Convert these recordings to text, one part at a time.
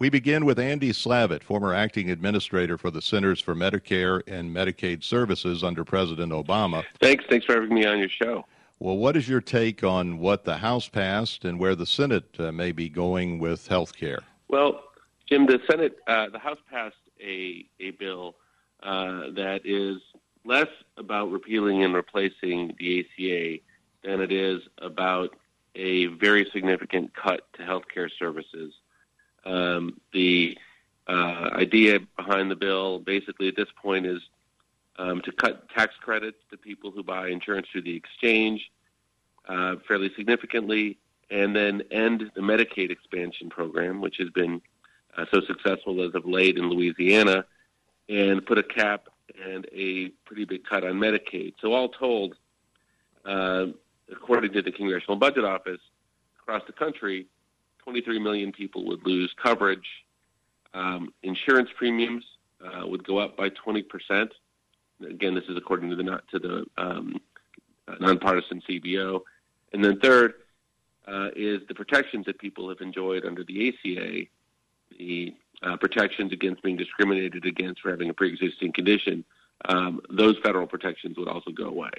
We begin with Andy Slavitt, former acting administrator for the Centers for Medicare and Medicaid Services under President Obama. Thanks for having me on your show. Well, what is your take on what the House passed and where the Senate may be going with health care? Well, Jim, the House passed a bill that is less about repealing and replacing the ACA than it is about a very significant cut to health care services. The idea behind the bill basically at this point is to cut tax credits to people who buy insurance through the exchange fairly significantly, and then end the Medicaid expansion program, which has been so successful as of late in Louisiana, and put a cap and a pretty big cut on Medicaid. So all told, according to the Congressional Budget Office, across the country, 23 million people would lose coverage. Insurance premiums would go up by 20%. Again, this is according to the nonpartisan CBO. And then third is the protections that people have enjoyed under the ACA, the protections against being discriminated against for having a pre-existing condition. Those federal protections would also go away.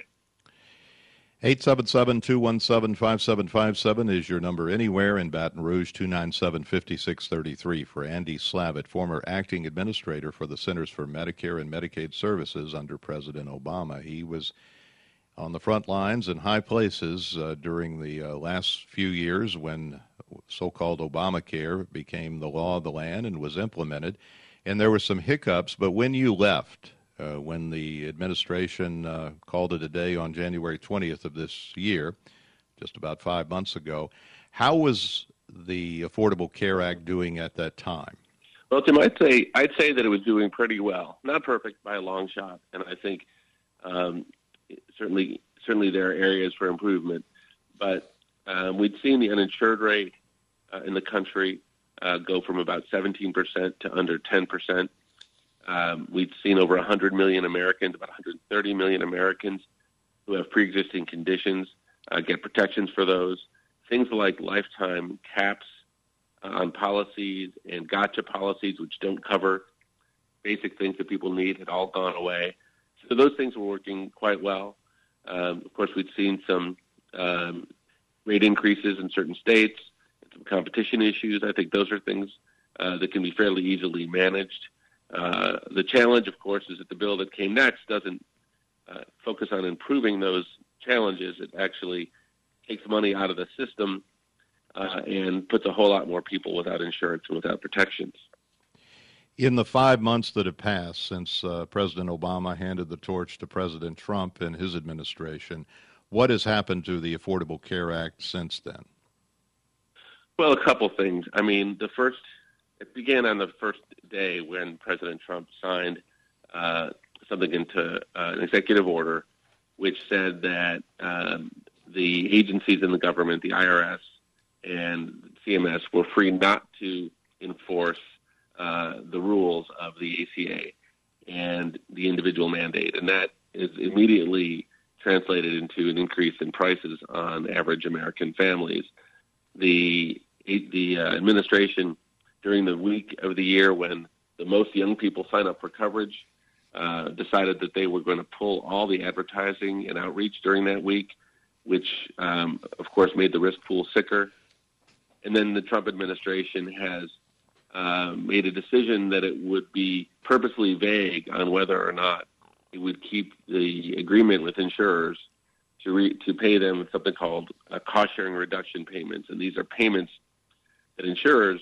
877-217-5757 is your number anywhere in Baton Rouge, 297-5633 for Andy Slavitt, former acting administrator for the Centers for Medicare and Medicaid Services under President Obama. He was on the front lines in high places during the last few years when so-called Obamacare became the law of the land and was implemented. And there were some hiccups, but when you left, when the administration called it a day on January 20th of this year, just about 5 months ago, how was the Affordable Care Act doing at that time? Well, Tim, I'd say that it was doing pretty well. Not perfect by a long shot, and I think certainly there are areas for improvement. But we'd seen the uninsured rate in the country go from about 17% to under 10%. We've seen over 100 million Americans, about 130 million Americans who have pre-existing conditions get protections for those. Things like lifetime caps on policies and gotcha policies, which don't cover basic things that people need, had all gone away. So those things were working quite well. Of course, we'd seen some rate increases in certain states, some competition issues. I think those are things that can be fairly easily managed. The challenge, of course, is that the bill that came next doesn't focus on improving those challenges. It actually takes money out of the system and puts a whole lot more people without insurance and without protections. In the 5 months that have passed since President Obama handed the torch to President Trump and his administration, what has happened to the Affordable Care Act since then? Well, a couple things. I mean, it began on the first day when President Trump signed something into an executive order which said that the agencies in the government, the IRS and CMS, were free not to enforce the rules of the ACA and the individual mandate. And that is immediately translated into an increase in prices on average American families. The administration, during the week of the year when the most young people sign up for coverage, decided that they were going to pull all the advertising and outreach during that week, which, of course, made the risk pool sicker. And then the Trump administration has made a decision that it would be purposely vague on whether or not it would keep the agreement with insurers to pay them something called cost-sharing reduction payments. And these are payments that insurers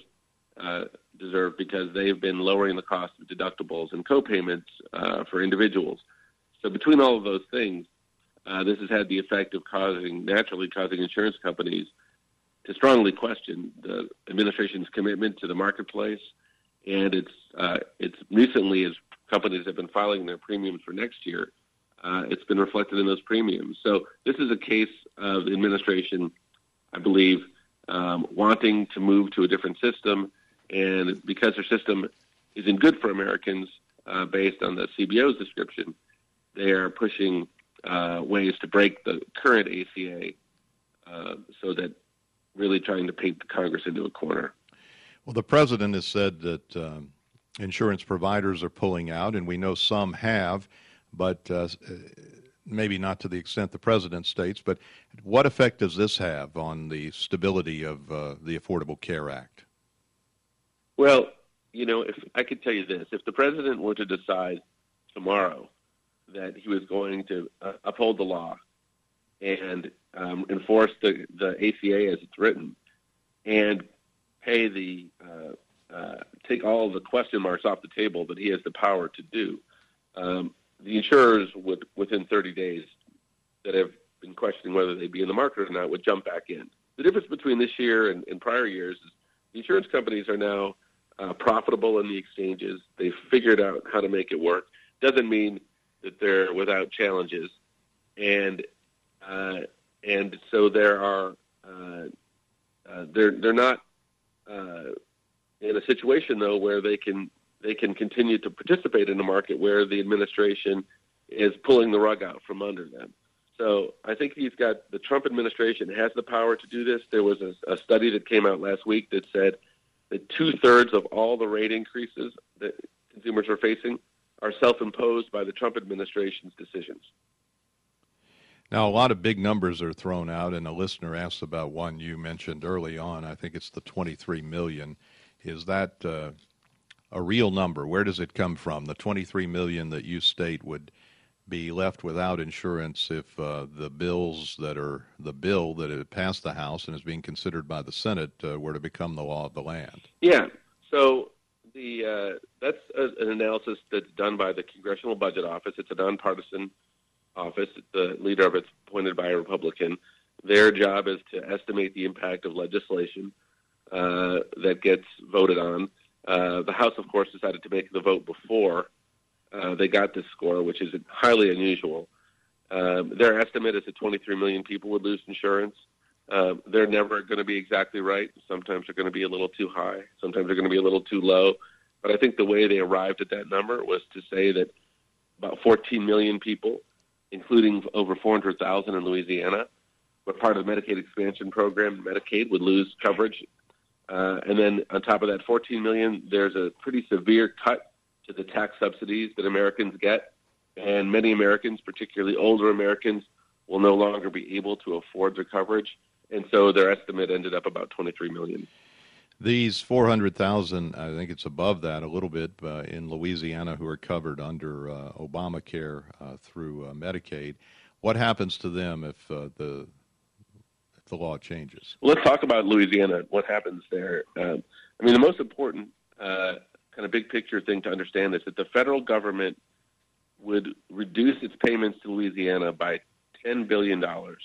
deserve because they've been lowering the cost of deductibles and co-payments for individuals. So between all of those things, this has had the effect of naturally causing insurance companies to strongly question the administration's commitment to the marketplace. And it's recently, as companies have been filing their premiums for next year, it's been reflected in those premiums. So this is a case of the administration, I believe, wanting to move to a different system. And because their system isn't good for Americans, based on the CBO's description, they are pushing ways to break the current ACA so that really trying to paint the Congress into a corner. Well, the president has said that insurance providers are pulling out, and we know some have, but maybe not to the extent the president states. But what effect does this have on the stability of the Affordable Care Act? Well, if I could tell you this, if the president were to decide tomorrow that he was going to uphold the law and enforce the ACA as it's written and pay take all of the question marks off the table that he has the power to do, the insurers would, within 30 days that have been questioning whether they'd be in the market or not, would jump back in. The difference between this year and prior years is the insurance companies are now profitable in the exchanges. They've figured out how to make it work. Doesn't mean that they're without challenges, and so there are they're not in a situation though where they can continue to participate in a market where the administration is pulling the rug out from under them. So I think the Trump administration has the power to do this. There was a study that came out last week that said that 2/3 of all the rate increases that consumers are facing are self-imposed by the Trump administration's decisions. Now, a lot of big numbers are thrown out, and a listener asked about one you mentioned early on. I think it's the 23 million. Is that a real number? Where does it come from? The 23 million that you state would be left without insurance if the bill that had passed the House and is being considered by the Senate were to become the law of the land. Yeah. So that's an analysis that's done by the Congressional Budget Office. It's a nonpartisan office. The leader of it's appointed by a Republican. Their job is to estimate the impact of legislation that gets voted on. The House, of course, decided to make the vote before they got this score, which is highly unusual. Their estimate is that 23 million people would lose insurance. They're never going to be exactly right. Sometimes they're going to be a little too high. Sometimes they're going to be a little too low. But I think the way they arrived at that number was to say that about 14 million people, including over 400,000 in Louisiana, were part of the Medicaid expansion program. Medicaid would lose coverage. And then on top of that 14 million, there's a pretty severe cut to the tax subsidies that Americans get. And many Americans, particularly older Americans, will no longer be able to afford their coverage. And so their estimate ended up about 23 million. These 400,000, I think it's above that a little bit, in Louisiana who are covered under Obamacare through Medicaid. What happens to them if the law changes? Well, let's talk about Louisiana. What happens there? The most important kind of big picture thing to understand is that the federal government would reduce its payments to Louisiana by $10 billion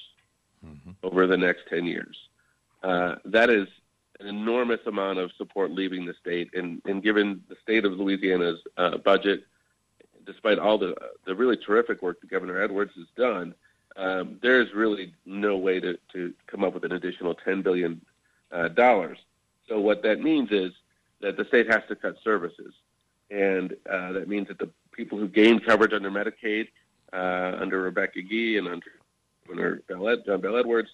over the next 10 years. That is an enormous amount of support leaving the state, and given the state of Louisiana's budget, despite all the really terrific work that Governor Edwards has done, there's really no way to come up with an additional $10 billion. So what that means is that the state has to cut services, and that means that the people who gained coverage under Medicaid, under Rebecca Gee and under John Bel Edwards,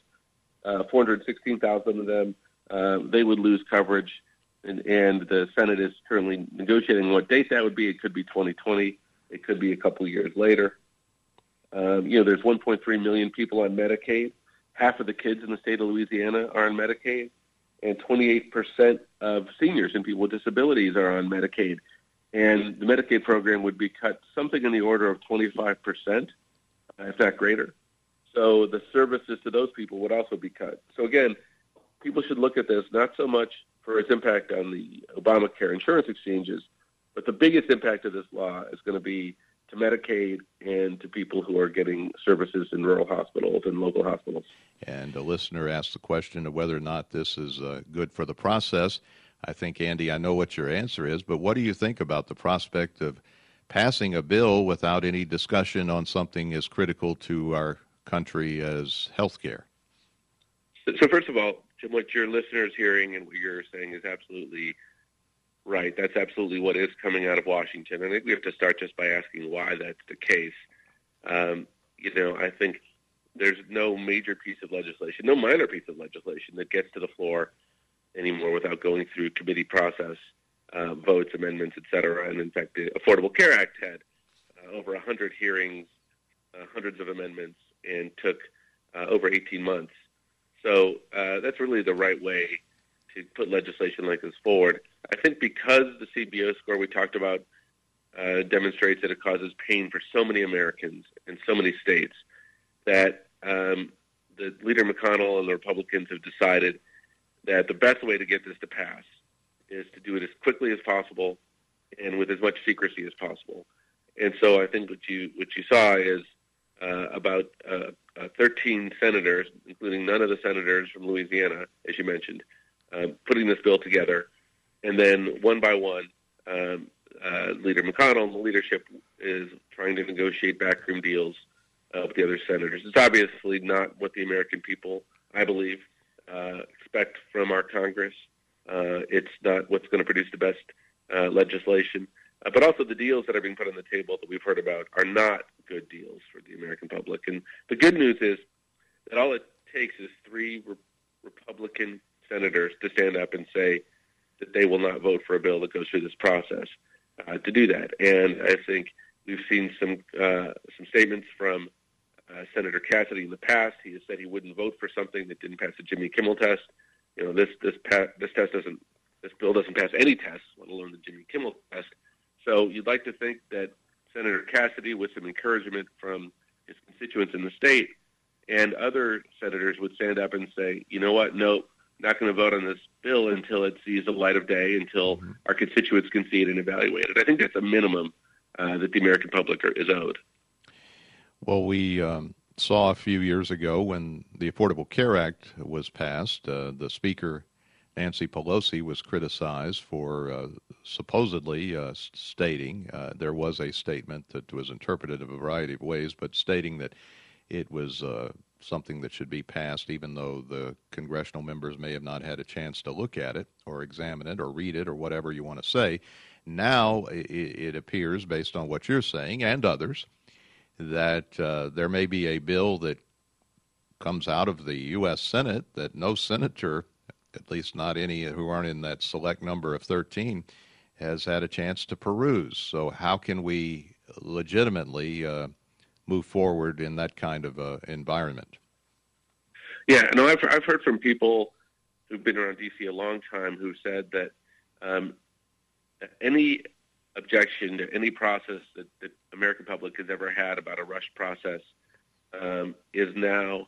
416,000 of them, they would lose coverage, and the Senate is currently negotiating what date that would be. It could be 2020. It could be a couple years later. There's 1.3 million people on Medicaid. Half of the kids in the state of Louisiana are on Medicaid, and 28% of seniors and people with disabilities are on Medicaid. And the Medicaid program would be cut something in the order of 25%, if not greater. So the services to those people would also be cut. So again, people should look at this not so much for its impact on the Obamacare insurance exchanges, but the biggest impact of this law is going to be to Medicaid and to people who are getting services in rural hospitals and local hospitals. And a listener asked the question of whether or not this is good for the process. I think, Andy, I know what your answer is, but what do you think about the prospect of passing a bill without any discussion on something as critical to our country as health care? So first of all, Jim, what your listener is hearing and what you're saying is absolutely right. That's absolutely what is coming out of Washington. I think we have to start just by asking why that's the case. I think there's no major piece of legislation, no minor piece of legislation that gets to the floor anymore without going through committee process, votes, amendments, et cetera. And in fact, the Affordable Care Act had over 100 hearings, hundreds of amendments, and took over 18 months. So that's really the right way to put legislation like this forward. I think because the CBO score we talked about demonstrates that it causes pain for so many Americans in so many states, that the Leader McConnell and the Republicans have decided that the best way to get this to pass is to do it as quickly as possible and with as much secrecy as possible. And so I think what you saw is about 13 senators, including none of the senators from Louisiana, as you mentioned, putting this bill together. And then one by one, Leader McConnell and the leadership is trying to negotiate backroom deals with the other senators. It's obviously not what the American people, I believe, expect from our Congress. It's not what's going to produce the best legislation. But also the deals that are being put on the table that we've heard about are not good deals for the American public. And the good news is that all it takes is 3 Republican senators to stand up and say that they will not vote for a bill that goes through this process to do that. And I think we've seen some statements from Senator Cassidy in the past. He has said he wouldn't vote for something that didn't pass the Jimmy Kimmel test. You know, this bill doesn't pass any tests, let alone the Jimmy Kimmel test. So you'd like to think that Senator Cassidy, with some encouragement from his constituents in the state, and other senators would stand up and say, you know what, no, not going to vote on this bill until it sees the light of day, until our constituents can see it and evaluate it. I think that's a minimum that the American public is owed. Well, we saw a few years ago when the Affordable Care Act was passed, the Speaker, Nancy Pelosi, was criticized for supposedly stating, there was a statement that was interpreted a variety of ways, but stating that it was something that should be passed even though the congressional members may have not had a chance to look at it or examine it or read it or whatever you want to say. Now it appears, based on what you're saying and others, that there may be a bill that comes out of the U.S. Senate that no senator, at least not any who aren't in that select number of 13, has had a chance to peruse. So how can we legitimately move forward in that kind of environment? Yeah, no, I've heard from people who've been around D.C. a long time who said that any objection to any process that the American public has ever had about a rushed process is now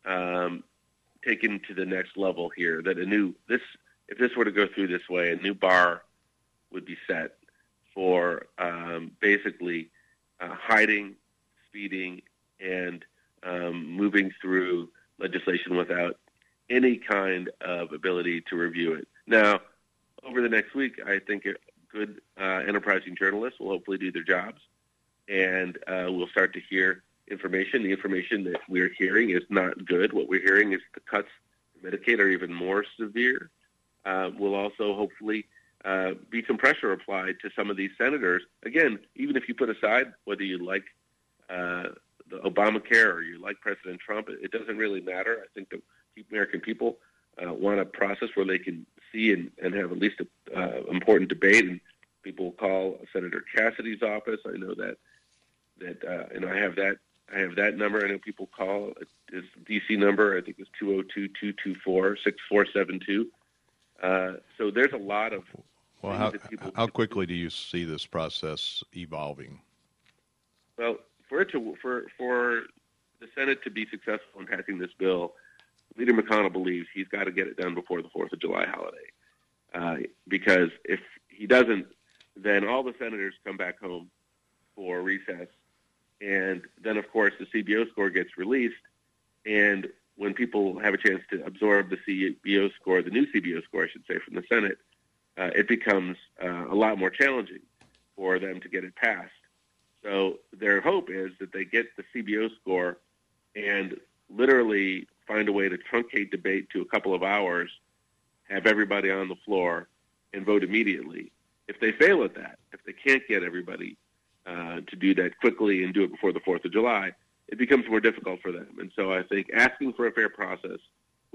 taken to the next level here. That if this were to go through this way, a new bar would be set for basically hiding, speeding, and moving through legislation without any kind of ability to review it. Now, over the next week, I think good enterprising journalists will hopefully do their jobs, and we'll start to hear information. The information that we're hearing is not good. What we're hearing is the cuts to Medicaid are even more severe. Will also hopefully be some pressure applied to some of these senators. Again, even if you put aside whether you like the Obamacare or you like President Trump, it doesn't really matter. I think the American people want a process where they can see and have at least an important debate. And people call Senator Cassidy's office. I know that and I have that number. I know people call his DC number. I think it's 202-224-6472. So there's a lot of. Well, how quickly do you see this process evolving? Well, for the Senate to be successful in passing this bill, Leader McConnell believes he's got to get it done before the 4th of July holiday. Because if he doesn't, then all the senators come back home for recess. And then, of course, the CBO score gets released. And when people have a chance to absorb the CBO score, the new CBO score, I should say, from the Senate, it becomes a lot more challenging for them to get it passed. So their hope is that they get the CBO score and literally find a way to truncate debate to a couple of hours, have everybody on the floor, and vote immediately. If they fail at that, if they can't get everybody to do that quickly and do it before the 4th of July, it becomes more difficult for them. And so I think asking for a fair process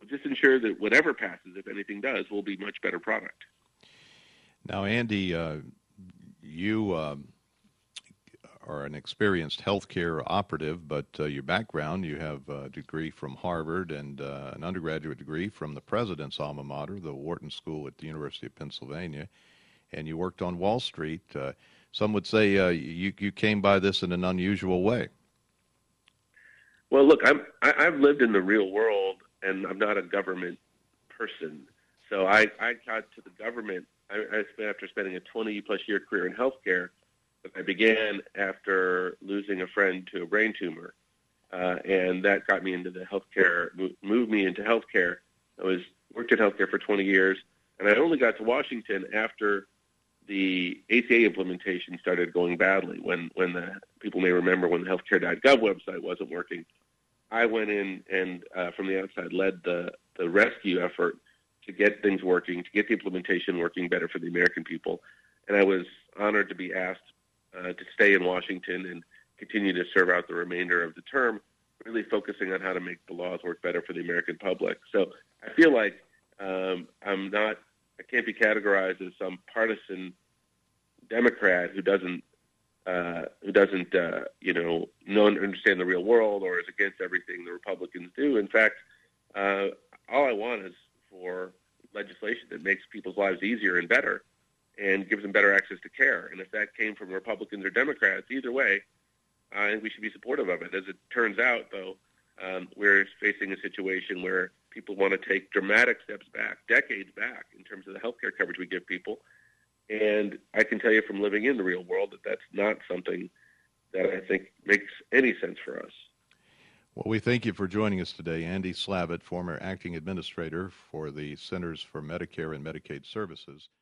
just ensure that whatever passes, if anything does, will be much better product. Now, Andy, you are an experienced healthcare operative, but your background, you have a degree from Harvard and an undergraduate degree from the president's alma mater, the Wharton School at the University of Pennsylvania, and you worked on Wall Street. Some would say you came by this in an unusual way. Well, look, I've lived in the real world, and I'm not a government person. So I got to the government after spending a 20-plus year career in healthcare. I began after losing a friend to a brain tumor, and that got me into the healthcare, moved me into healthcare. I worked in healthcare for 20 years, and I only got to Washington after the ACA implementation started going badly. When the people may remember when the healthcare.gov website wasn't working, I went in and from the outside led the rescue effort to get things working, to get the implementation working better for the American people. And I was honored to be asked to stay in Washington and continue to serve out the remainder of the term, really focusing on how to make the laws work better for the American public. So I feel like I can't be categorized as some partisan Democrat who doesn't understand the real world or is against everything the Republicans do. In fact, all I want is for legislation that makes people's lives easier and better and gives them better access to care. And if that came from Republicans or Democrats, either way, I think we should be supportive of it. As it turns out, though, we're facing a situation where people want to take dramatic steps back, decades back, in terms of the health care coverage we give people. And I can tell you from living in the real world that that's not something that I think makes any sense for us. Well, we thank you for joining us today. Andy Slavitt, former acting administrator for the Centers for Medicare and Medicaid Services.